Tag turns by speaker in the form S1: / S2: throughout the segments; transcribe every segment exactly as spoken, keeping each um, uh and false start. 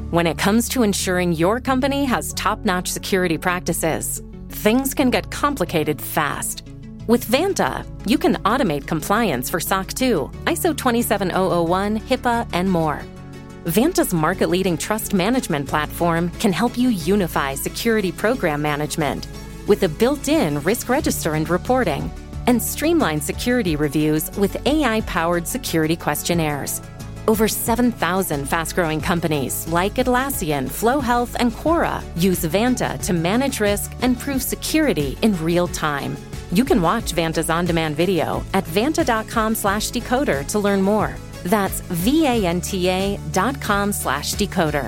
S1: When it comes to ensuring your company has top-notch security practices, things can get complicated fast. With Vanta, you can automate compliance for S O C two, I S O twenty-seven thousand one, HIPAA, and more. Vanta's market-leading trust management platform can help you unify security program management with a built-in risk register and reporting, and streamline security reviews with A I-powered security questionnaires. Over seven thousand fast-growing companies like Atlassian, Flow Health, and Quora use Vanta to manage risk and prove security in real time. You can watch Vanta's on-demand video at vanta.com slash decoder to learn more. That's V-A-N-T-A dot com slash decoder.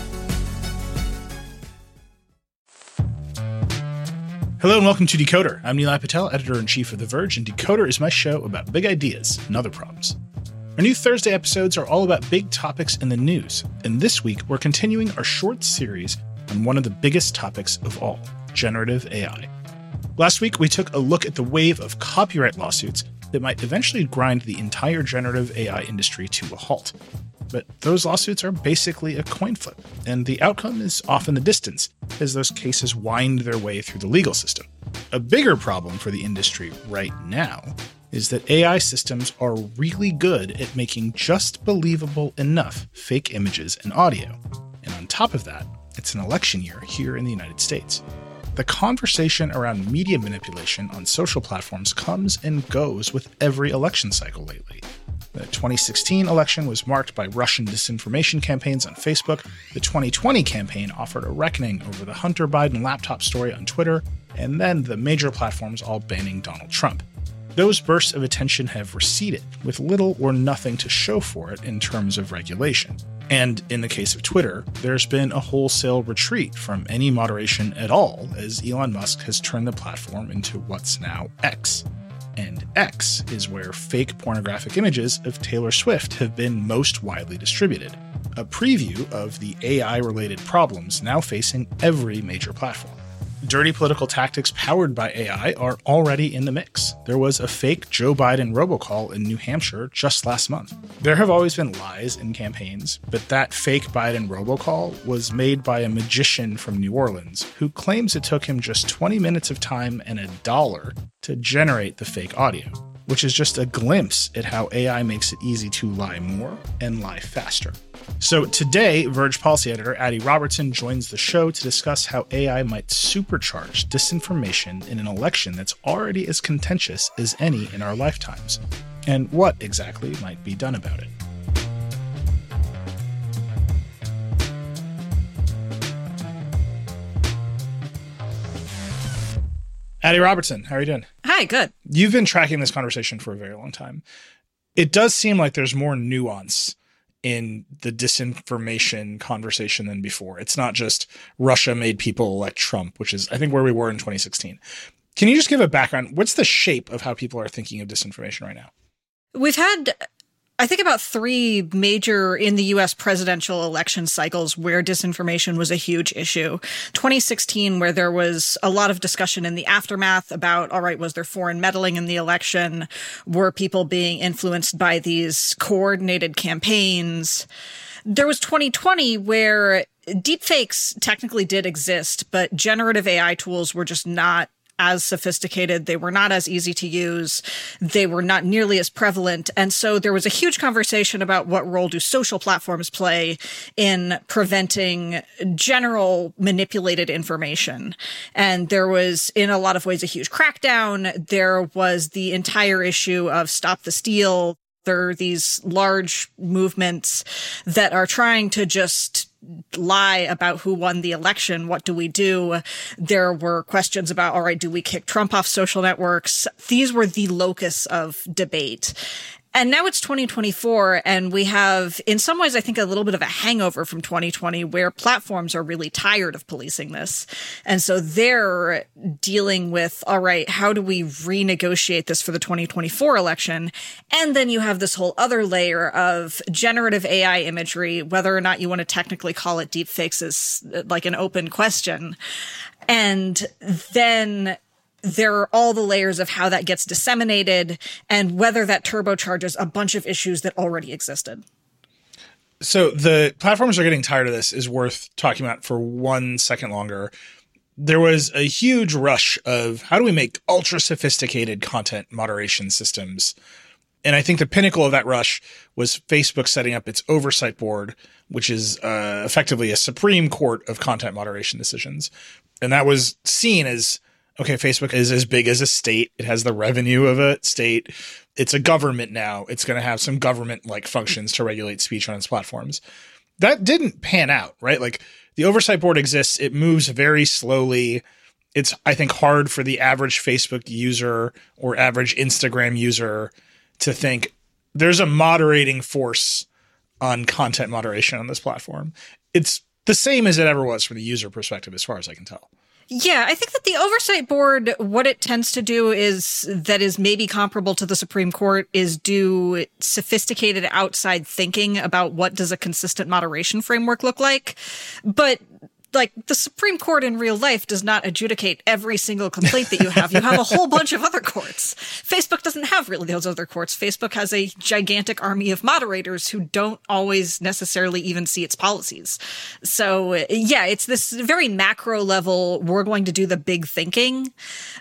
S2: Hello and welcome to Decoder. I'm Nilay Patel, editor-in-chief of The Verge, and Decoder is my show about big ideas and other problems. Our new Thursday episodes are all about big topics in the news, and this week we're continuing our short series on one of the biggest topics of all, generative A I. Last week we took a look at the wave of copyright lawsuits that might eventually grind the entire generative A I industry to a halt. But those lawsuits are basically a coin flip, and the outcome is off in the distance as those cases wind their way through the legal system. A bigger problem for the industry right now is that A I systems are really good at making just believable enough fake images and audio. And on top of that, it's an election year here in the United States. The conversation around media manipulation on social platforms comes and goes with every election cycle lately. The twenty sixteen election was marked by Russian disinformation campaigns on Facebook. The twenty twenty campaign offered a reckoning over the Hunter Biden laptop story on Twitter, and then the major platforms all banning Donald Trump. Those bursts of attention have receded, with little or nothing to show for it in terms of regulation. And in the case of Twitter, there's been a wholesale retreat from any moderation at all, as Elon Musk has turned the platform into what's now X. And X is where fake pornographic images of Taylor Swift have been most widely distributed, a preview of the A I-related problems now facing every major platform. Dirty political tactics powered by A I are already in the mix. There was a fake Joe Biden robocall in New Hampshire just last month. There have always been lies in campaigns, but that fake Biden robocall was made by a magician from New Orleans who claims it took him just twenty minutes of time and a dollar to generate the fake audio, which is just a glimpse at how A I makes it easy to lie more and lie faster. So today, Verge policy editor Adi Robertson joins the show to discuss how A I might supercharge disinformation in an election that's already as contentious as any in our lifetimes, and what exactly might be done about it. Adi Robertson, how are you doing?
S3: Hi, good.
S2: You've been tracking this conversation for a very long time. It does seem like there's more nuance in the disinformation conversation than before. It's not just Russia made people elect Trump, which is, I think, where we were in twenty sixteen. Can you just give a background? What's the shape of how people are thinking of disinformation right now?
S3: We've had, I think, about three major in the U S presidential election cycles where disinformation was a huge issue. twenty sixteen, where there was a lot of discussion in the aftermath about, all right, was there foreign meddling in the election? Were people being influenced by these coordinated campaigns? There was twenty twenty, where deepfakes technically did exist, but generative A I tools were just not as sophisticated. They were not as easy to use. They were not nearly as prevalent. And so there was a huge conversation about what role do social platforms play in preventing general manipulated information. And there was, in a lot of ways, a huge crackdown. There was the entire issue of Stop the Steal. There are these large movements that are trying to just lie about who won the election. What do we do? There were questions about, all right, do we kick Trump off social networks? These were the locus of debate. And now it's twenty twenty-four, and we have, in some ways, I think, a little bit of a hangover from twenty twenty, where platforms are really tired of policing this. And so they're dealing with, all right, how do we renegotiate this for the twenty twenty-four election? And then you have this whole other layer of generative A I imagery, whether or not you want to technically call it deepfakes is like an open question. And then there are all the layers of how that gets disseminated and whether that turbocharges a bunch of issues that already existed.
S2: So the platforms are getting tired of this is worth talking about for one second longer. There was a huge rush of how do we make ultra sophisticated content moderation systems? And I think the pinnacle of that rush was Facebook setting up its oversight board, which is uh, effectively a Supreme Court of content moderation decisions. And that was seen as, okay, Facebook is as big as a state. It has the revenue of a state. It's a government now. It's going to have some government-like functions to regulate speech on its platforms. That didn't pan out, right? Like the oversight board exists. It moves very slowly. It's, I think, hard for the average Facebook user or average Instagram user to think there's a moderating force on content moderation on this platform. It's the same as it ever was from the user perspective, as far as I can tell.
S3: Yeah, I think that the oversight board, what it tends to do is that is maybe comparable to the Supreme Court is do sophisticated outside thinking about what does a consistent moderation framework look like. But like the Supreme Court in real life does not adjudicate every single complaint that you have. You have a whole bunch of other courts. Facebook doesn't have really those other courts. Facebook has a gigantic army of moderators who don't always necessarily even see its policies. So yeah, it's this very macro level. We're going to do the big thinking,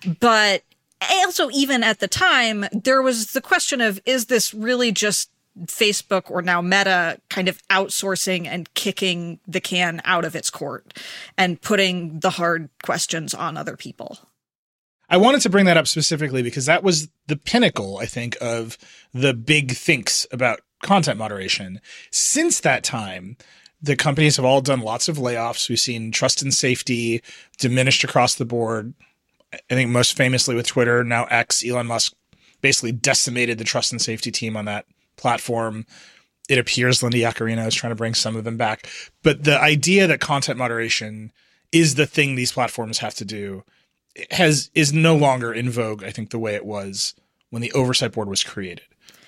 S3: but also even at the time, there was the question of, is this really just Facebook or now Meta kind of outsourcing and kicking the can out of its court and putting the hard questions on other people?
S2: I wanted to bring that up specifically because that was the pinnacle, I think, of the big thinks about content moderation. Since that time, the companies have all done lots of layoffs. We've seen trust and safety diminished across the board. I think most famously with Twitter, now X, Elon Musk basically decimated the trust and safety team on that platform. It appears Linda Yaccarino is trying to bring some of them back. But the idea that content moderation is the thing these platforms have to do has is no longer in vogue, I think, the way it was when the oversight board was created.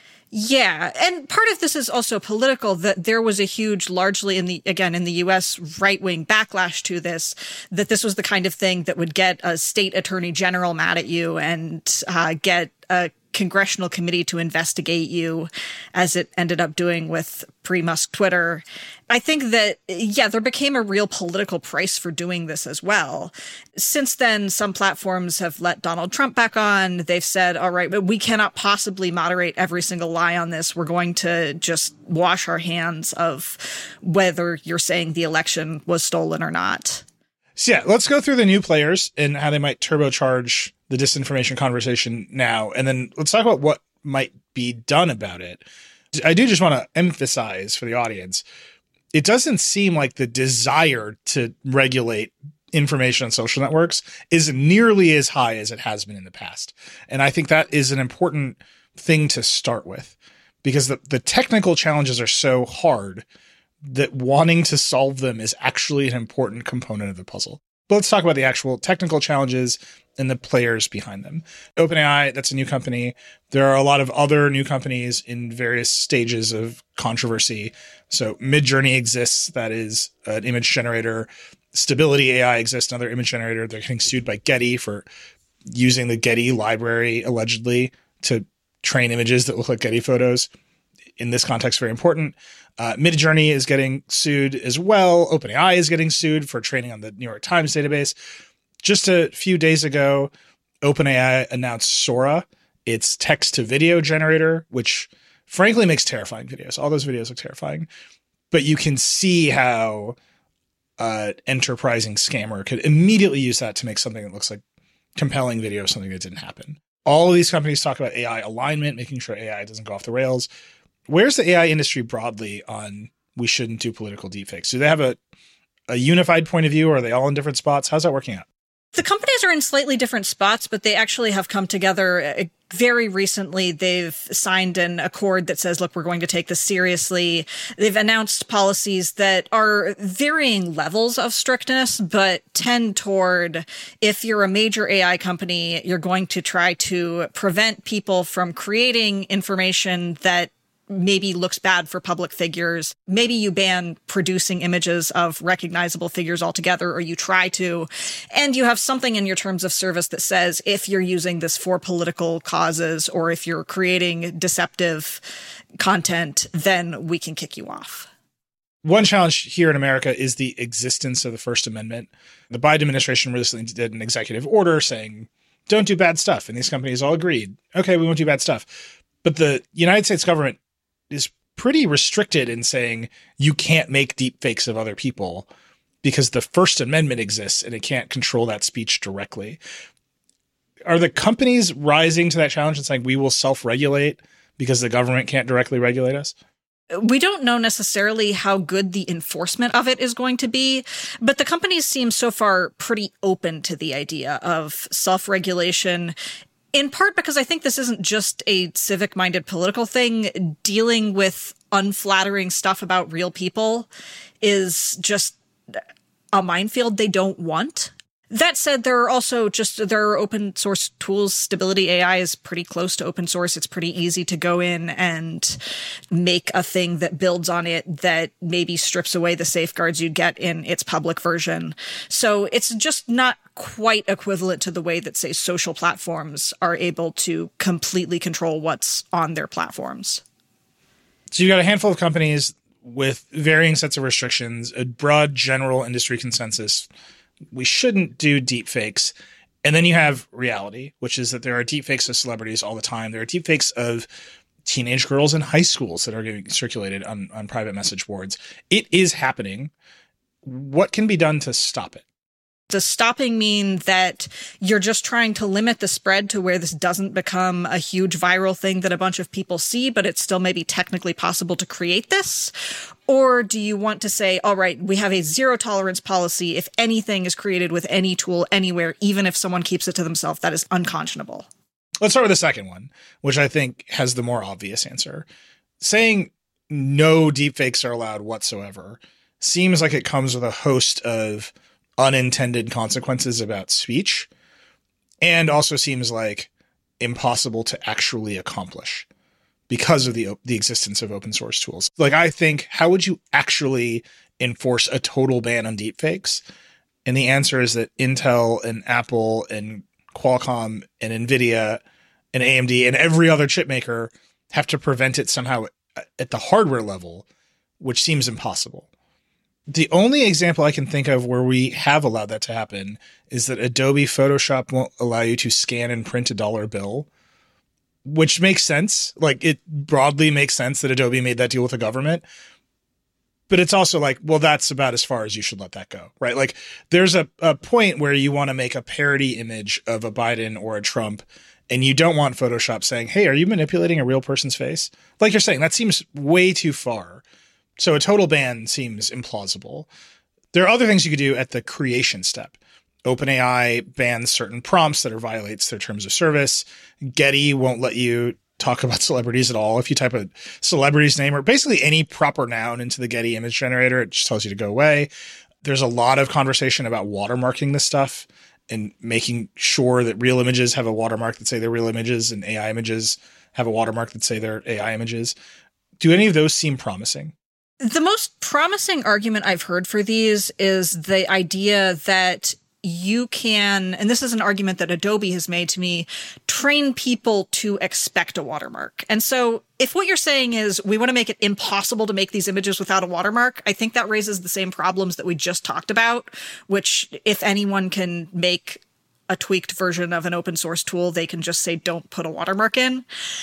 S3: Yeah. And part of this is also political, that there was a huge, largely in the, again, in the U S right-wing backlash to this, that this was the kind of thing that would get a state attorney general mad at you and uh, get a congressional committee to investigate you, as it ended up doing with pre-Musk Twitter. I think that, yeah, there became a real political price for doing this as well. Since then, some platforms have let Donald Trump back on. They've said, all right, but we cannot possibly moderate every single lie on this. We're going to just wash our hands of whether you're saying the election was stolen or not.
S2: So yeah, let's go through the new players and how they might turbocharge the disinformation conversation now. And then let's talk about what might be done about it. I do just want to emphasize for the audience, it doesn't seem like the desire to regulate information on social networks is nearly as high as it has been in the past. And I think that is an important thing to start with, because the, the technical challenges are so hard that wanting to solve them is actually an important component of the puzzle. But let's talk about the actual technical challenges and the players behind them. OpenAI, that's a new company. There are a lot of other new companies in various stages of controversy. So Midjourney exists, that is an image generator. Stability A I exists, another image generator. They're getting sued by Getty for using the Getty library, allegedly, to train images that look like Getty photos. In this context, very important. Uh, Midjourney is getting sued as well. OpenAI is getting sued for training on the New York Times database. Just a few days ago, OpenAI announced Sora, its text-to-video generator, which frankly makes terrifying videos. All those videos look terrifying. But you can see how an enterprising scammer could immediately use that to make something that looks like compelling video, something that didn't happen. All of these companies talk about A I alignment, making sure A I doesn't go off the rails. Where's the A I industry broadly on we shouldn't do political deepfakes? Do they have a, a unified point of view, or are they all in different spots? How's that working out?
S3: The companies are in slightly different spots, but they actually have come together very recently. They've signed an accord that says, look, we're going to take this seriously. They've announced policies that are varying levels of strictness, but tend toward, if you're a major A I company, you're going to try to prevent people from creating information that maybe looks bad for public figures. Maybe you ban producing images of recognizable figures altogether, or you try to. And you have something in your terms of service that says if you're using this for political causes, or if you're creating deceptive content, then we can kick you off.
S2: One challenge here in America is the existence of the First Amendment. The Biden administration recently did an executive order saying, don't do bad stuff. And these companies all agreed, okay, we won't do bad stuff. But the United States government is pretty restricted in saying you can't make deep fakes of other people because the First Amendment exists and it can't control that speech directly. Are the companies rising to that challenge and saying we will self-regulate because the government can't directly regulate us?
S3: We don't know necessarily how good the enforcement of it is going to be, but the companies seem so far pretty open to the idea of self-regulation, in part because I think this isn't just a civic-minded political thing. Dealing with unflattering stuff about real people is just a minefield they don't want. That said, there are also just, there are open source tools. Stability A I is pretty close to open source. It's pretty easy to go in and make a thing that builds on it that maybe strips away the safeguards you get in its public version. So it's just not quite equivalent to the way that, say, social platforms are able to completely control what's on their platforms.
S2: So you've got a handful of companies with varying sets of restrictions, a broad general industry consensus. We shouldn't do deep fakes. And then you have reality, which is that there are deep fakes of celebrities all the time. There are deep fakes of teenage girls in high schools that are getting circulated on, on private message boards. It is happening. What can be done to stop it?
S3: Does stopping mean that you're just trying to limit the spread to where this doesn't become a huge viral thing that a bunch of people see, but it's still maybe technically possible to create this? Or do you want to say, all right, we have a zero tolerance policy. If anything is created with any tool anywhere, even if someone keeps it to themselves, that is unconscionable?
S2: Let's start with the second one, which I think has the more obvious answer. Saying no deepfakes are allowed whatsoever seems like it comes with a host of unintended consequences about speech, and also seems like impossible to actually accomplish because of the the existence of open source tools. Like, I think, how would you actually enforce a total ban on deepfakes? And the answer is that Intel and Apple and Qualcomm and NVIDIA and A M D and every other chip maker have to prevent it somehow at the hardware level, which seems impossible. The only example I can think of where we have allowed that to happen is that Adobe Photoshop won't allow you to scan and print a dollar bill, which makes sense. Like, it broadly makes sense that Adobe made that deal with the government. But it's also like, well, that's about as far as you should let that go, right? Like, there's a, a point where you want to make a parody image of a Biden or a Trump, and you don't want Photoshop saying, hey, are you manipulating a real person's face? Like you're saying, that seems way too far. So a total ban seems implausible. There are other things you could do at the creation step. OpenAI bans certain prompts that are violates their terms of service. Getty won't let you talk about celebrities at all. If you type a celebrity's name or basically any proper noun into the Getty image generator, it just tells you to go away. There's a lot of conversation about watermarking this stuff and making sure that real images have a watermark that say they're real images and A I images have a watermark that say they're A I images. Do any of those seem promising?
S3: The most promising argument I've heard for these is the idea that you can, and this is an argument that Adobe has made to me, train people to expect a watermark. And so if what you're saying is we want to make it impossible to make these images without a watermark, I think that raises the same problems that we just talked about, which if anyone can make a tweaked version of an open source tool, they can just say, don't put a watermark in.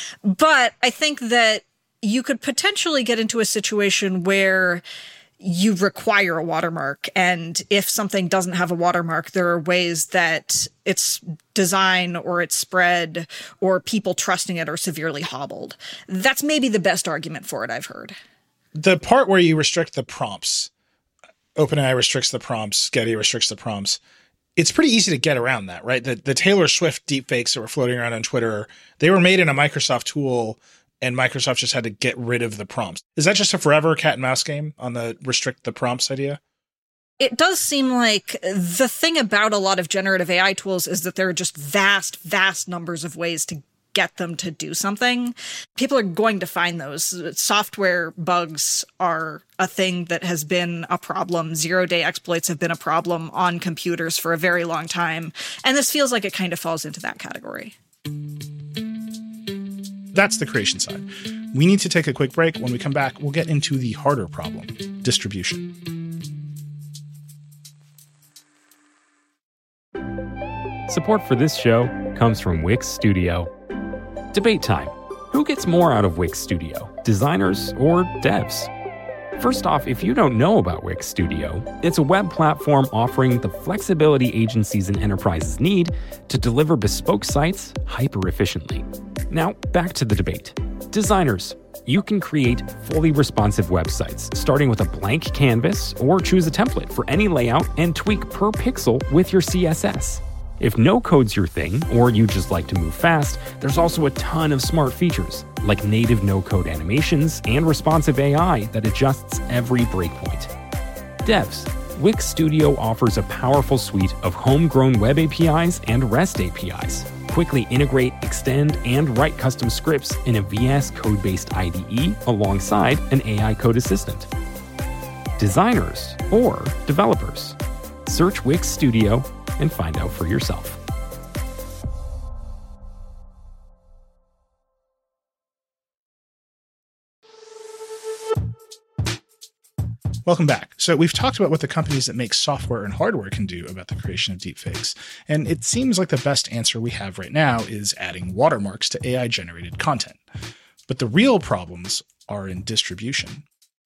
S3: But I think that you could potentially get into a situation where you require a watermark. And if something doesn't have a watermark, there are ways that its design or its spread or people trusting it are severely hobbled. That's maybe the best argument for it I've heard.
S2: The part where you restrict the prompts, OpenAI restricts the prompts, Getty restricts the prompts. It's pretty easy to get around that, right? The, the Taylor Swift deepfakes that were floating around on Twitter, they were made in a Microsoft tool, and Microsoft just had to get rid of the prompts. Is that just a forever cat and mouse game on the restrict the prompts idea?
S3: It does seem like the thing about a lot of generative A I tools is that there are just vast, vast numbers of ways to get them to do something. People are going to find those. Software bugs are a thing that has been a problem. Zero-day exploits have been a problem on computers for a very long time. And this feels like it kind of falls into that category.
S2: that's the creation side. We need to take a quick break. When we come back, we'll get into the harder problem, distribution.
S4: Support for this show comes from Wix Studio. Debate time. Who gets more out of Wix Studio, designers or devs? First off, if you don't know about Wix Studio, it's a web platform offering the flexibility agencies and enterprises need to deliver bespoke sites hyper-efficiently. Now, back to the debate. Designers, you can create fully responsive websites, starting with a blank canvas, or choose a template for any layout and tweak per pixel with your C S S. If no code's your thing, or you just like to move fast, there's also a ton of smart features, like native no-code animations and responsive A I that adjusts every breakpoint. Devs, Wix Studio offers a powerful suite of homegrown web A P Is and REST A P Is. Quickly integrate, extend, and write custom scripts in a V S Code-based I D E alongside an A I code assistant. Designers or developers, search Wix Studio and find out for yourself.
S2: Welcome back. So we've talked about what the companies that make software and hardware can do about the creation of deepfakes. And it seems like the best answer we have right now is adding watermarks to A I-generated content. But the real problems are in distribution.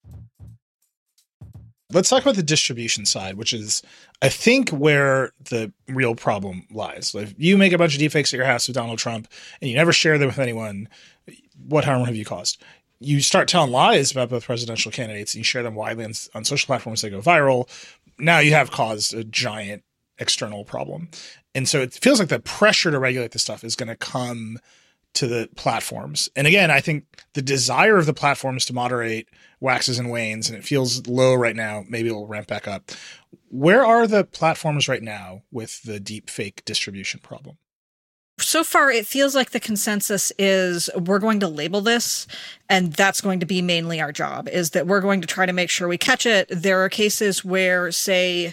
S2: Let's talk about the distribution side, which is, I think, where the real problem lies. If you make a bunch of deepfakes at your house with Donald Trump and you never share them with anyone, what harm have you caused? You start telling lies about both presidential candidates and you share them widely on, on social platforms that go viral. Now you have caused a giant external problem. And so it feels like the pressure to regulate this stuff is going to come to the platforms. And again, I think the desire of the platforms to moderate waxes and wanes, and it feels low right now. Maybe it'll ramp back up. Where are the platforms right now with the deep fake distribution problem?
S3: So far, it feels like the consensus is we're going to label this, and that's going to be mainly our job, is that we're going to try to make sure we catch it. There are cases where, say,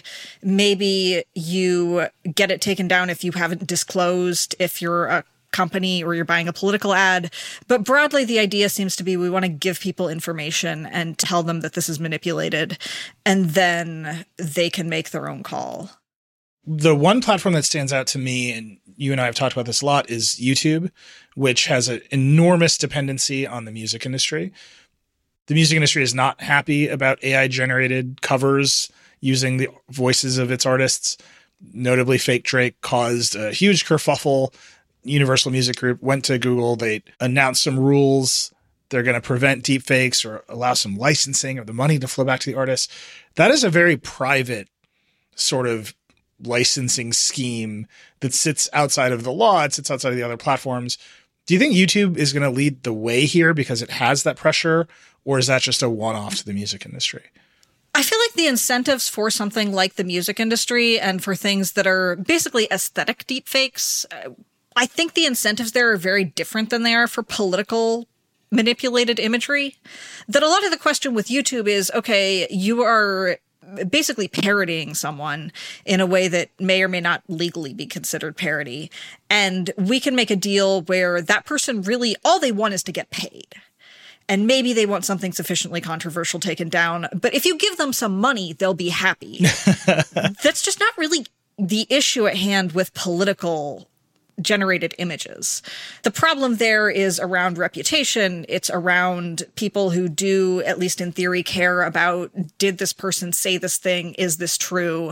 S3: maybe you get it taken down if you haven't disclosed if you're a company or you're buying a political ad. But broadly, the idea seems to be we want to give people information and tell them that this is manipulated, and then they can make their own call.
S2: The one platform that stands out to me, and you and I have talked about this a lot, is YouTube, which has an enormous dependency on the music industry. The music industry is not happy about A I-generated covers using the voices of its artists. Notably, Fake Drake caused a huge kerfuffle. Universal Music Group went to Google. They announced some rules. They're going to prevent deepfakes or allow some licensing of the money to flow back to the artists. That is a very private sort of licensing scheme that sits outside of the law. It sits outside of the other platforms. Do you think YouTube is going to lead the way here because it has that pressure, or is that just a one-off to the music industry?
S3: I feel like the incentives for something like the music industry and for things that are basically aesthetic deepfakes, I think the incentives there are very different than they are for political manipulated imagery. That a lot of the question with YouTube is, okay, you are basically parodying someone in a way that may or may not legally be considered parody. And we can make a deal where that person really, all they want is to get paid. And maybe they want something sufficiently controversial taken down. But if you give them some money, they'll be happy. That's just not really the issue at hand with political generated images. The problem there is around reputation. It's around people who do, at least in theory, care about, did this person say this thing? Is this true?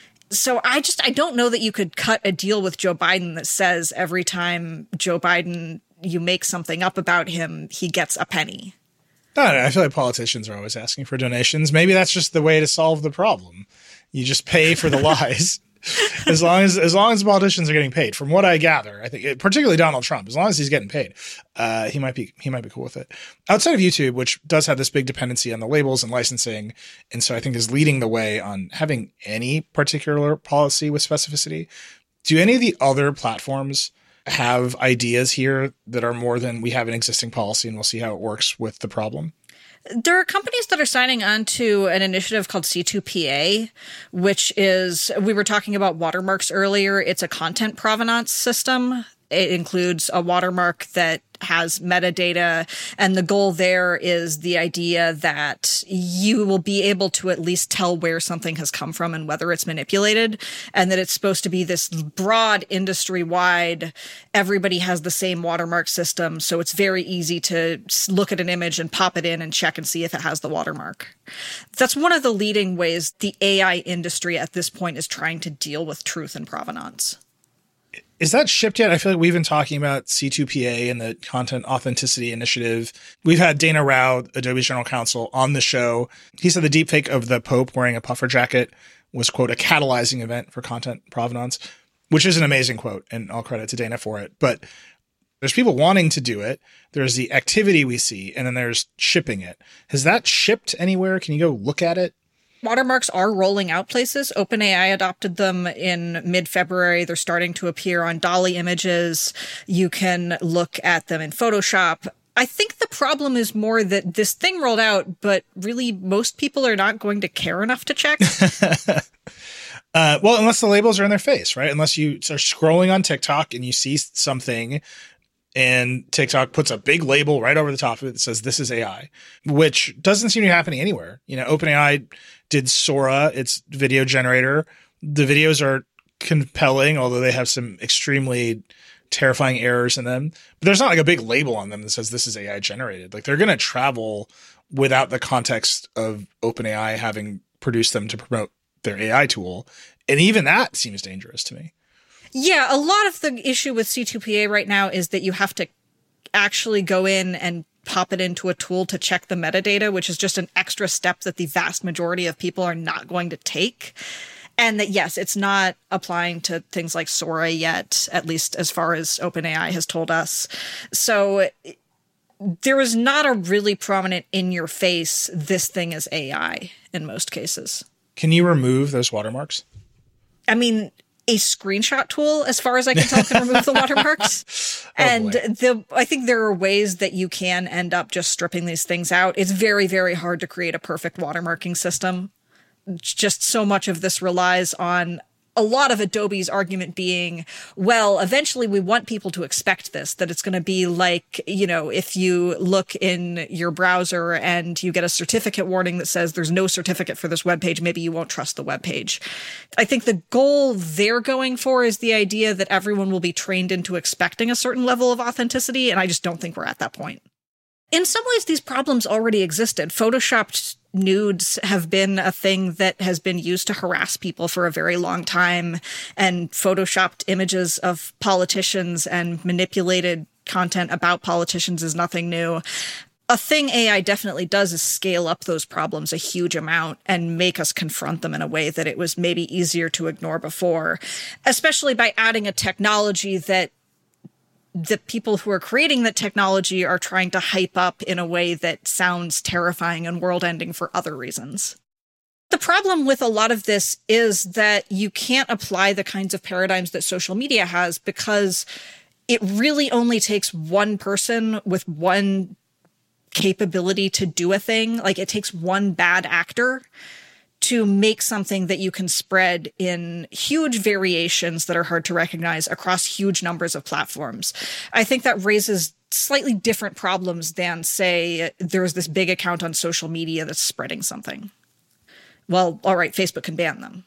S3: So I just, I don't know that you could cut a deal with Joe Biden that says every time Joe Biden, you make something up about him, he gets a penny.
S2: I don't know. I feel like politicians are always asking for donations. Maybe that's just the way to solve the problem. You just pay for the lies. As long as as long as the politicians are getting paid, from what I gather, I think particularly Donald Trump, as long as he's getting paid, uh, he might be he might be cool with it. Outside of YouTube, which does have this big dependency on the labels and licensing, and so I think is leading the way on having any particular policy with specificity. Do any of the other platforms have ideas here that are more than we have an existing policy, and we'll see how it works with the problem?
S3: There are companies that are signing on to an initiative called C two P A, which is, we were talking about watermarks earlier. It's a content provenance system. It includes a watermark that has metadata. And the goal there is the idea that you will be able to at least tell where something has come from and whether it's manipulated, and that it's supposed to be this broad industry-wide, everybody has the same watermark system. So it's very easy to look at an image and pop it in and check and see if it has the watermark. That's one of the leading ways the A I industry at this point is trying to deal with truth and provenance.
S2: Is that shipped yet? I feel like we've been talking about C two P A and the Content Authenticity Initiative. We've had Dana Rao, Adobe's general counsel, on the show. He said the deepfake of the Pope wearing a puffer jacket was, quote, a catalyzing event for content provenance, which is an amazing quote, and all credit to Dana for it. But there's people wanting to do it. There's the activity we see, and then there's shipping it. Has that shipped anywhere? Can you go look at it?
S3: Watermarks are rolling out places. OpenAI adopted them in mid-February. They're starting to appear on DALL-E images. You can look at them in Photoshop. I think the problem is more that this thing rolled out, but really most people are not going to care enough to check.
S2: uh, well, unless the labels are in their face, right? Unless you are scrolling on TikTok and you see something and TikTok puts a big label right over the top of it that says this is A I, which doesn't seem to be happening anywhere. You know, OpenAI did Sora, its video generator. The videos are compelling, although they have some extremely terrifying errors in them. But there's not like a big label on them that says this is A I generated. Like, they're going to travel without the context of OpenAI having produced them to promote their A I tool. And even that seems dangerous to me.
S3: Yeah, a lot of the issue with C two P A right now is that you have to actually go in and pop it into a tool to check the metadata, which is just an extra step that the vast majority of people are not going to take. And that, yes, it's not applying to things like Sora yet, at least as far as OpenAI has told us. So there is not a really prominent in your face, this thing is A I in most cases.
S2: Can you remove those watermarks?
S3: I mean, a screenshot tool, as far as I can tell, can remove the watermarks. oh, and the I think there are ways that you can end up just stripping these things out. It's very, very hard to create a perfect watermarking system. Just so much of this relies on a lot of Adobe's argument being, well, eventually we want people to expect this, that it's going to be like, you know, if you look in your browser and you get a certificate warning that says there's no certificate for this webpage, maybe you won't trust the webpage. I think the goal they're going for is the idea that everyone will be trained into expecting a certain level of authenticity, and I just don't think we're at that point. In some ways, these problems already existed. Photoshopped nudes have been a thing that has been used to harass people for a very long time, and photoshopped images of politicians and manipulated content about politicians is nothing new. A thing A I definitely does is scale up those problems a huge amount and make us confront them in a way that it was maybe easier to ignore before, especially by adding a technology that the people who are creating the technology are trying to hype up in a way that sounds terrifying and world-ending for other reasons. The problem with a lot of this is that you can't apply the kinds of paradigms that social media has, because it really only takes one person with one capability to do a thing. Like, it takes one bad actor to make something that you can spread in huge variations that are hard to recognize across huge numbers of platforms. I think that raises slightly different problems than, say, there's this big account on social media that's spreading something. Well, all right, Facebook can ban them.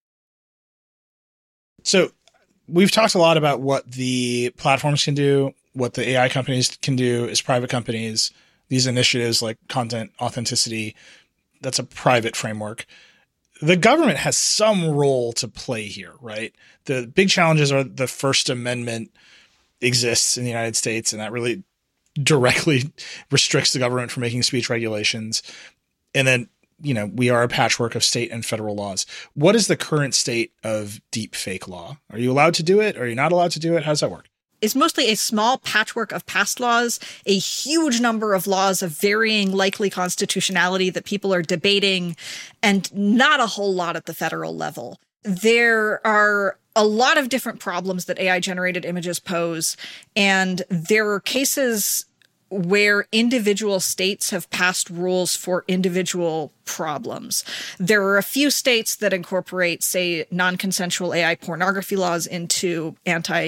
S2: So we've talked a lot about what the platforms can do, what the A I companies can do as private companies, these initiatives like Content Authenticity. That's a private framework. The government has some role to play here, right? The big challenges are the First Amendment exists in the United States, and that really directly restricts the government from making speech regulations. And then, you know, we are a patchwork of state and federal laws. What is the current state of deep fake law? Are you allowed to do it? Are you not allowed to do it? How does that work?
S3: Is mostly a small patchwork of past laws, a huge number of laws of varying likely constitutionality that people are debating, and not a whole lot at the federal level. There are a lot of different problems that A I-generated images pose, and there are cases where individual states have passed rules for individual problems. There are a few states that incorporate, say, non-consensual A I pornography laws into anti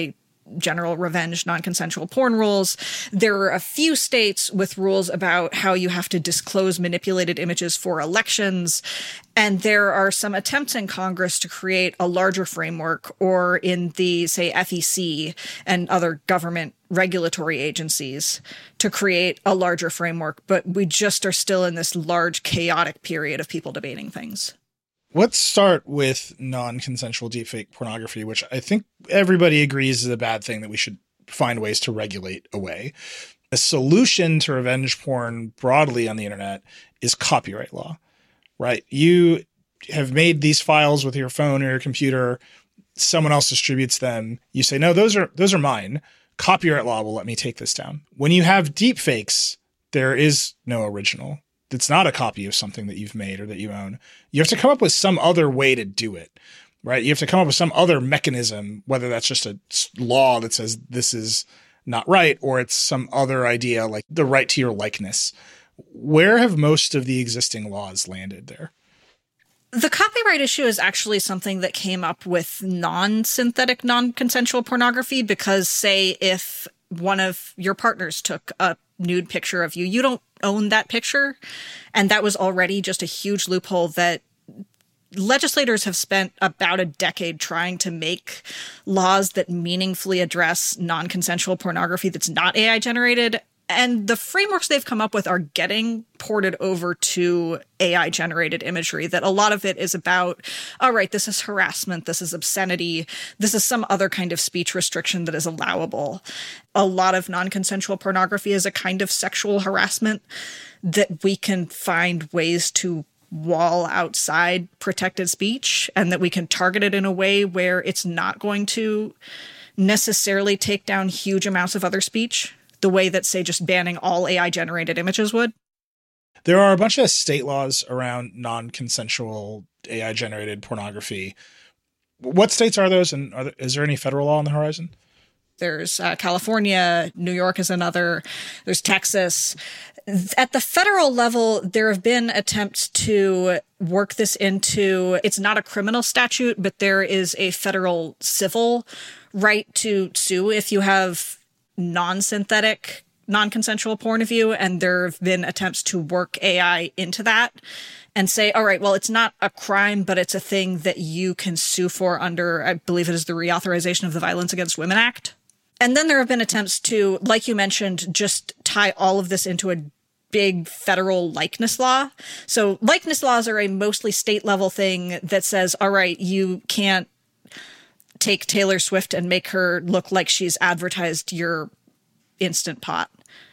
S3: general revenge non-consensual porn rules. There are a few states with rules about how you have to disclose manipulated images for elections. And there are some attempts in Congress to create a larger framework, or in the, say, F E C and other government regulatory agencies, to create a larger framework. But we just are still in this large, chaotic period of people debating things.
S2: Let's start with non-consensual deepfake pornography, which I think everybody agrees is a bad thing that we should find ways to regulate away. A solution to revenge porn broadly on the internet is copyright law, right? You have made these files with your phone or your computer. Someone else distributes them. You say, no, those are those are mine. Copyright law will let me take this down. When you have deepfakes, there is no original. It's not a copy of something that you've made or that you own. You have to come up with some other way to do it, right? You have to come up with some other mechanism, whether that's just a law that says this is not right, or it's some other idea like the right to your likeness. Where have most of the existing laws landed there?
S3: The copyright issue is actually something that came up with non-synthetic, non-consensual pornography, because, say, if one of your partners took a nude picture of you, you don't own that picture. And that was already just a huge loophole that legislators have spent about a decade trying to make laws that meaningfully address non-consensual pornography that's not A I generated. And the frameworks they've come up with are getting ported over to A I generated imagery, that a lot of it is about, all right, this is harassment, this is obscenity, this is some other kind of speech restriction that is allowable. A lot of non-consensual pornography is a kind of sexual harassment that we can find ways to wall outside protected speech, and that we can target it in a way where it's not going to necessarily take down huge amounts of other speech, the way that, say, just banning all A I-generated images would.
S2: There are a bunch of state laws around non-consensual A I-generated pornography. What states are those, and are there, is there any federal law on the horizon?
S3: There's uh, California, New York is another, there's Texas. At the federal level, there have been attempts to work this into, it's not a criminal statute, but there is a federal civil right to sue if you have non-synthetic, non-consensual porn of you, and there have been attempts to work A I into that and say, all right, well, it's not a crime, but it's a thing that you can sue for under, I believe it is the Reauthorization of the Violence Against Women Act. And then there have been attempts to, like you mentioned, just tie all of this into a big federal likeness law. So likeness laws are a mostly state-level thing that says, all right, you can't take Taylor Swift and make her look like she's advertised your Instant Pot.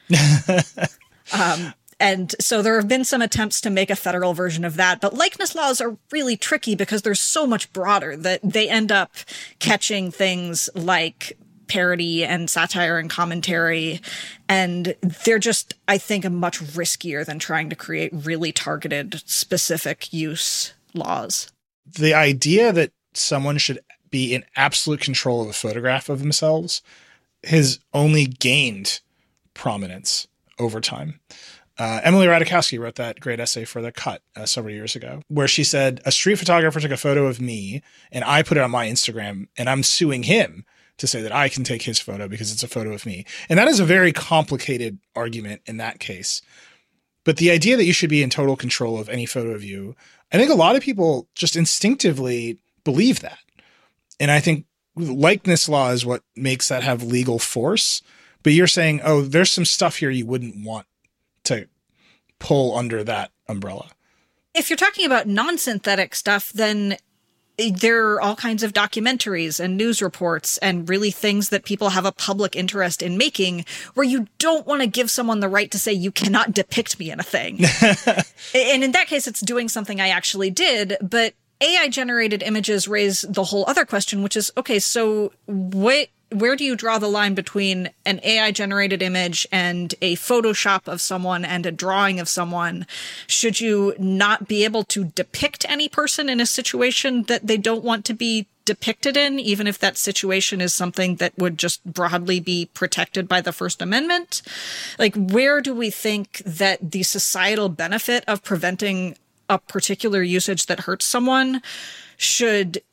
S3: um, and so there have been some attempts to make a federal version of that. But likeness laws are really tricky because they're so much broader that they end up catching things like parody and satire and commentary. And they're just, I think, much riskier than trying to create really targeted, specific use laws.
S2: The idea that someone should be in absolute control of a photograph of themselves has only gained prominence over time. Uh, Emily Ratajkowski wrote that great essay for The Cut uh, several years ago, where she said, a street photographer took a photo of me and I put it on my Instagram, and I'm suing him to say that I can take his photo because it's a photo of me. And that is a very complicated argument in that case. But the idea that you should be in total control of any photo of you, I think a lot of people just instinctively believe that. And I think likeness law is what makes that have legal force. But you're saying, oh, there's some stuff here you wouldn't want to pull under that umbrella.
S3: If you're talking about non-synthetic stuff, then there are all kinds of documentaries and news reports and really things that people have a public interest in making where you don't want to give someone the right to say you cannot depict me in a thing. And in that case, it's doing something I actually did. But A I-generated images raise the whole other question, which is, okay, so what... where do you draw the line between an A I-generated image and a Photoshop of someone and a drawing of someone? Should you not be able to depict any person in a situation that they don't want to be depicted in, even if that situation is something that would just broadly be protected by the First Amendment? Like, where do we think that the societal benefit of preventing a particular usage that hurts someone should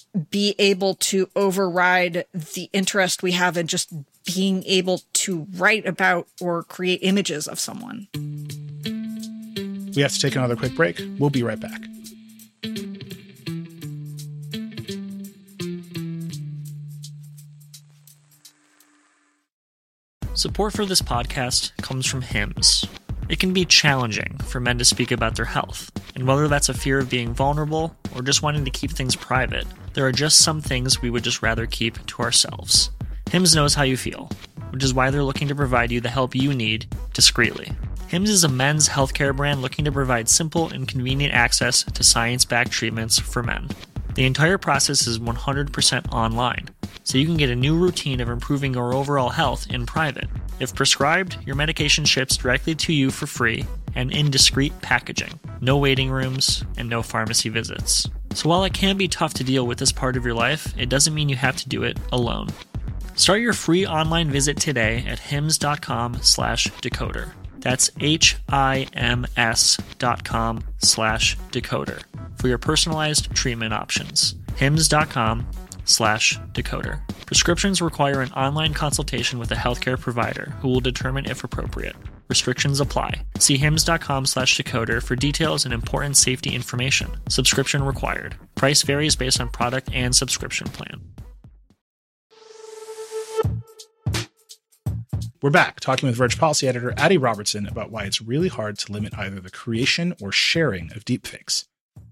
S3: be able to override the interest we have in just being able to write about or create images of someone.
S2: We have to take another quick break. We'll be right back.
S5: Support for this podcast comes from Hims. It can be challenging for men to speak about their health, and whether that's a fear of being vulnerable or just wanting to keep things private, there are just some things we would just rather keep to ourselves. Hims knows how you feel, which is why they're looking to provide you the help you need discreetly. Hims is a men's healthcare brand looking to provide simple and convenient access to science-backed treatments for men. The entire process is one hundred percent online, so you can get a new routine of improving your overall health in private. If prescribed, your medication ships directly to you for free and in discreet packaging. No waiting rooms and no pharmacy visits. So while it can be tough to deal with this part of your life, it doesn't mean you have to do it alone. Start your free online visit today at hims.com slash decoder. That's H-I-M-S dot com slash decoder for your personalized treatment options. Hims.com slash decoder. Prescriptions require an online consultation with a healthcare provider who will determine if appropriate. Restrictions apply. See hims.com slash decoder for details and important safety information. Subscription required. Price varies based on product and subscription plan.
S2: We're back talking with Verge policy editor Adi Robertson about why it's really hard to limit either the creation or sharing of deepfakes.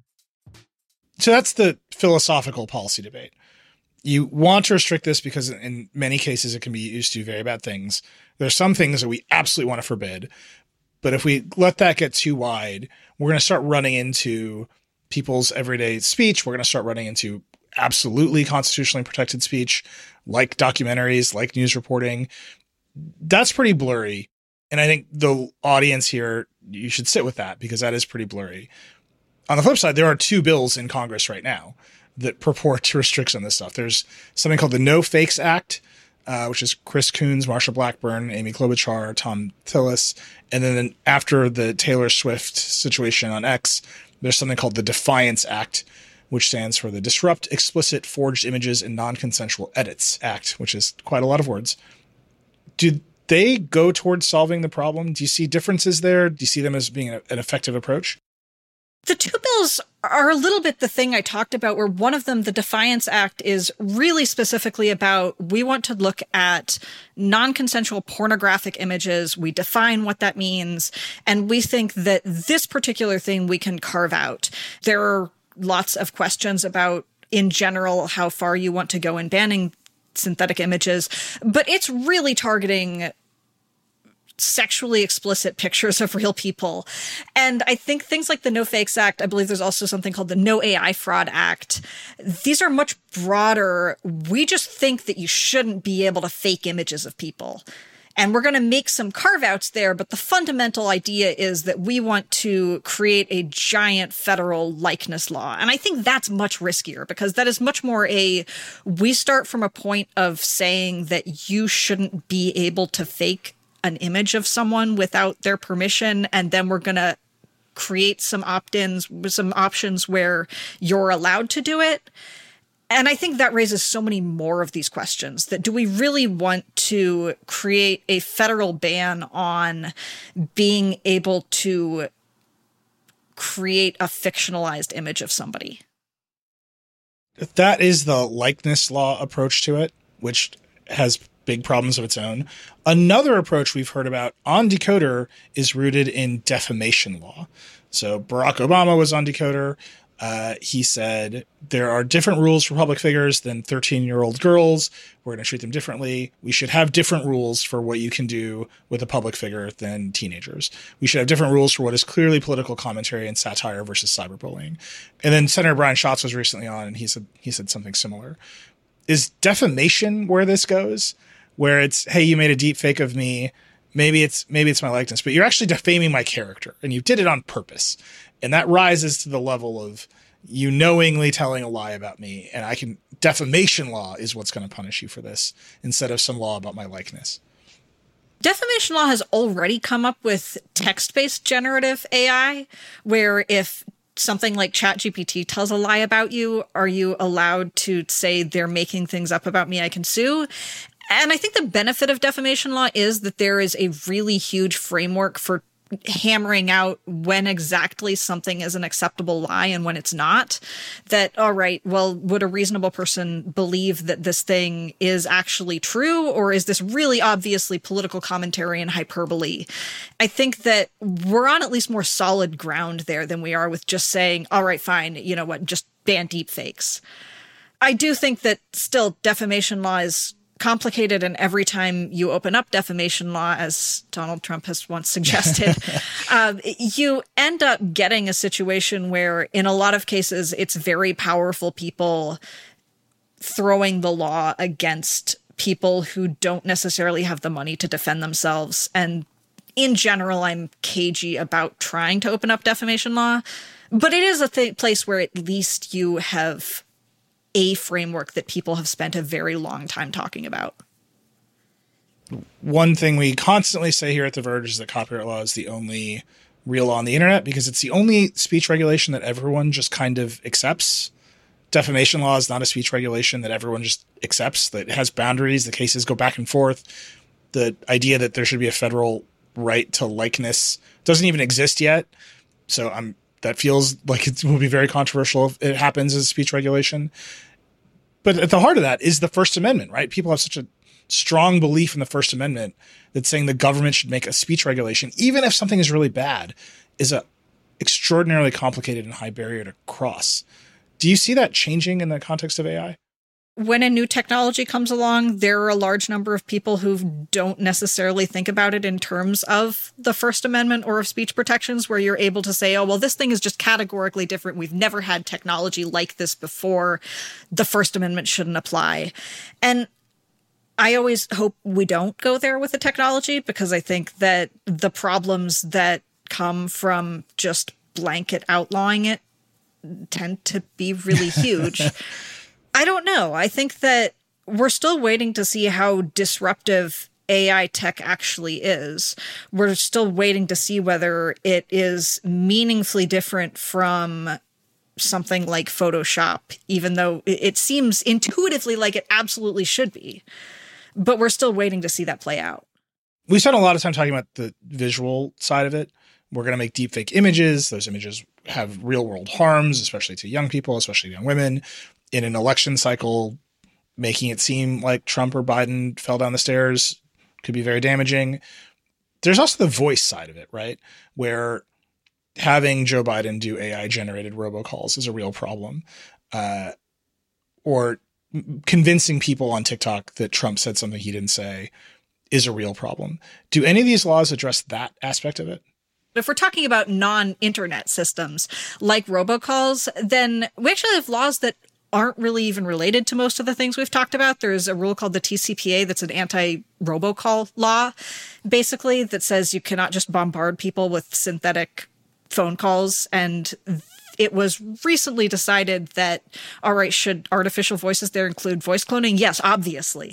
S2: So that's the philosophical policy debate. You want to restrict this because in many cases it can be used to do very bad things. There's some things that we absolutely want to forbid, but if we let that get too wide, we're going to start running into people's everyday speech. We're going to start running into absolutely constitutionally protected speech, like documentaries, like news reporting. That's pretty blurry. And I think the audience here, you should sit with that because that is pretty blurry. On the flip side, there are two bills in Congress right now that purport to restrict some of this stuff. There's something called the No Fakes Act, uh, which is Chris Coons, Marsha Blackburn, Amy Klobuchar, Tom Tillis. And then after the Taylor Swift situation on X, there's something called the Defiance Act, which stands for the Disrupt Explicit Forged Images and Non-Consensual Edits Act, which is quite a lot of words. Do they go towards solving the problem? Do you see differences there? Do you see them as being an effective approach?
S3: The two bills are a little bit the thing I talked about, where one of them, the Defiance Act, is really specifically about we want to look at non-consensual pornographic images. We define what that means. And we think that this particular thing we can carve out. There are lots of questions about, in general, how far you want to go in banning synthetic images, but it's really targeting sexually explicit pictures of real people. And I think things like the No Fakes Act, I believe there's also something called the No A I Fraud Act. These are much broader. We just think that you shouldn't be able to fake images of people. And we're going to make some carve-outs there, but the fundamental idea is that we want to create a giant federal likeness law. And I think that's much riskier because that is much more a, we start from a point of saying that you shouldn't be able to fake an image of someone without their permission, and then we're going to create some opt-ins, some options where you're allowed to do it. And I think that raises so many more of these questions that do we really want to create a federal ban on being able to create a fictionalized image of somebody?
S2: That is the likeness law approach to it, which has big problems of its own. Another approach we've heard about on Decoder is rooted in defamation law. So Barack Obama was on Decoder. Uh, he said there are different rules for public figures than thirteen-year-old girls. We're going to treat them differently. We should have different rules for what you can do with a public figure than teenagers. We should have different rules for what is clearly political commentary and satire versus cyberbullying. And then Senator Brian Schatz was recently on, and he said he said something similar. Is defamation where this goes? Where it's, hey, you made a deep fake of me. Maybe it's maybe it's my likeness, but you're actually defaming my character, and you did it on purpose. And that rises to the level of you knowingly telling a lie about me. And I can, defamation law is what's going to punish you for this instead of some law about my likeness.
S3: Defamation law has already come up with text-based generative A I, where if something like ChatGPT tells a lie about you, are you allowed to say they're making things up about me, I can sue? And I think the benefit of defamation law is that there is a really huge framework for hammering out when exactly something is an acceptable lie and when it's not. That, all right, well, would a reasonable person believe that this thing is actually true, or is this really obviously political commentary and hyperbole? I think that we're on at least more solid ground there than we are with just saying, all right, fine, you know what, just ban deepfakes. I do think that still defamation law is complicated, and every time you open up defamation law, as Donald Trump has once suggested, um, you end up getting a situation where in a lot of cases it's very powerful people throwing the law against people who don't necessarily have the money to defend themselves. And in general, I'm cagey about trying to open up defamation law, but it is a th- place where at least you have a framework that people have spent a very long time talking about.
S2: One thing we constantly say here at The Verge is that copyright law is the only real law on the internet because it's the only speech regulation that everyone just kind of accepts. Defamation law is not a speech regulation that everyone just accepts, that it has boundaries. The cases go back and forth. The idea that there should be a federal right to likeness doesn't even exist yet. So I'm that feels like it will be very controversial if it happens as speech regulation. But at the heart of that is the First Amendment, right? People have such a strong belief in the First Amendment that saying the government should make a speech regulation, even if something is really bad, is a extraordinarily complicated and high barrier to cross. Do you see that changing in the context of A I?
S3: When a new technology comes along, there are a large number of people who don't necessarily think about it in terms of the First Amendment or of speech protections, where you're able to say, oh, well, this thing is just categorically different. We've never had technology like this before. The First Amendment shouldn't apply. And I always hope we don't go there with the technology, because I think that the problems that come from just blanket outlawing it tend to be really huge. I don't know. I think that we're still waiting to see how disruptive A I tech actually is. We're still waiting to see whether it is meaningfully different from something like Photoshop, even though it seems intuitively like it absolutely should be. But we're still waiting to see that play out.
S2: We spent a lot of time talking about the visual side of it. We're going to make deepfake images. Those images have real world harms, especially to young people, especially young women. In an election cycle, making it seem like Trump or Biden fell down the stairs could be very damaging. There's also the voice side of it, right? Where having Joe Biden do A I-generated robocalls is a real problem. Uh, or convincing people on TikTok that Trump said something he didn't say is a real problem. Do any of these laws address that aspect of it?
S3: If we're talking about non-internet systems like robocalls, then we actually have laws that aren't really even related to most of the things we've talked about. There's a rule called the T C P A that's an anti-robocall law, basically, that says you cannot just bombard people with synthetic phone calls. And it was recently decided that, all right, should artificial voices there include voice cloning? Yes, obviously.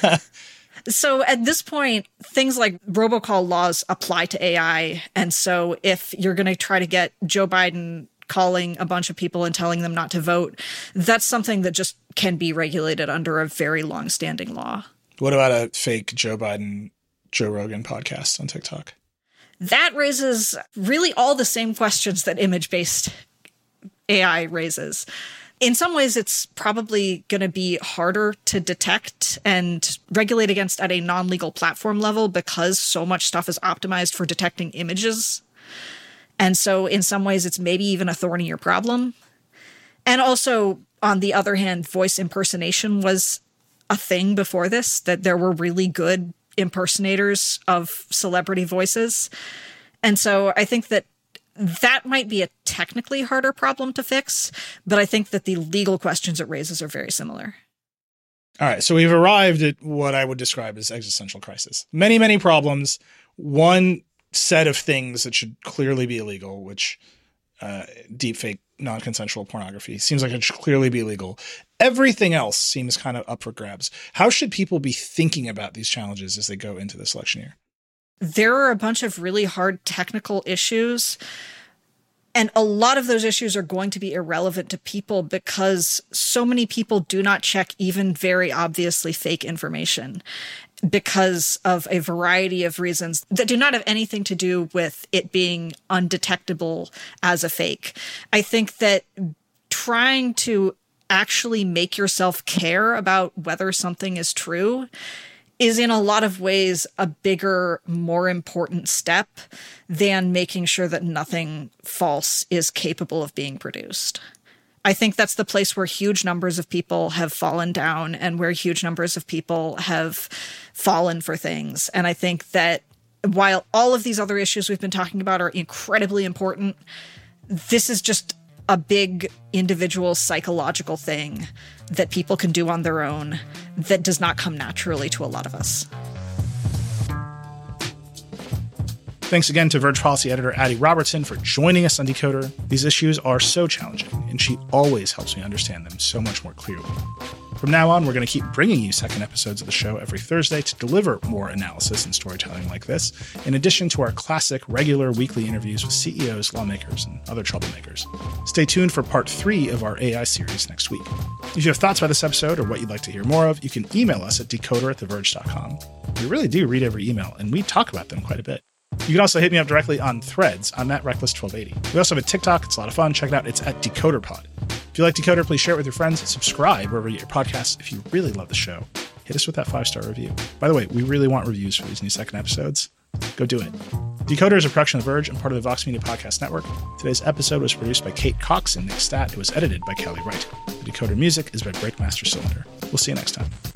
S3: So at this point, things like robocall laws apply to A I. And so if you're going to try to get Joe Biden calling a bunch of people and telling them not to vote, that's something that just can be regulated under a very long-standing law.
S2: What about a fake Joe Biden, Joe Rogan podcast on TikTok?
S3: That raises really all the same questions that image-based A I raises. In some ways, it's probably going to be harder to detect and regulate against at a non-legal platform level because so much stuff is optimized for detecting images. And so in some ways, it's maybe even a thornier problem. And also, on the other hand, voice impersonation was a thing before this, that there were really good impersonators of celebrity voices. And so I think that that might be a technically harder problem to fix, but I think that the legal questions it raises are very similar.
S2: All right, so we've arrived at what I would describe as existential crisis. Many, many problems. One set of things that should clearly be illegal, which uh, deepfake non-consensual pornography seems like it should clearly be illegal. Everything else seems kind of up for grabs. How should people be thinking about these challenges as they go into this election year?
S3: There are a bunch of really hard technical issues. And a lot of those issues are going to be irrelevant to people because so many people do not check even very obviously fake information because of a variety of reasons that do not have anything to do with it being undetectable as a fake. I think that trying to actually make yourself care about whether something is true is in a lot of ways a bigger, more important step than making sure that nothing false is capable of being produced. I think that's the place where huge numbers of people have fallen down and where huge numbers of people have fallen for things. And I think that while all of these other issues we've been talking about are incredibly important, this is just a big individual psychological thing that people can do on their own that does not come naturally to a lot of us.
S2: Thanks again to Verge policy editor Addie Robertson for joining us on Decoder. These issues are so challenging, and she always helps me understand them so much more clearly. From now on, we're going to keep bringing you second episodes of the show every Thursday to deliver more analysis and storytelling like this, in addition to our classic regular weekly interviews with C E Os, lawmakers, and other troublemakers. Stay tuned for part three of our A I series next week. If you have thoughts about this episode or what you'd like to hear more of, you can email us at decoder at the verge dot com. We really do read every email, and we talk about them quite a bit. You can also hit me up directly on Threads. I'm at Reckless twelve eighty. We also have a TikTok. It's a lot of fun. Check it out. It's at DecoderPod. If you like Decoder, please share it with your friends. Subscribe wherever you get your podcasts. If you really love the show, hit us with that five-star review. By the way, we really want reviews for these new second episodes. Go do it. Decoder is a production of The Verge and part of the Vox Media Podcast Network. Today's episode was produced by Kate Cox and Nick Stat. It was edited by Kelly Wright. The Decoder music is by Breakmaster Cylinder. We'll see you next time.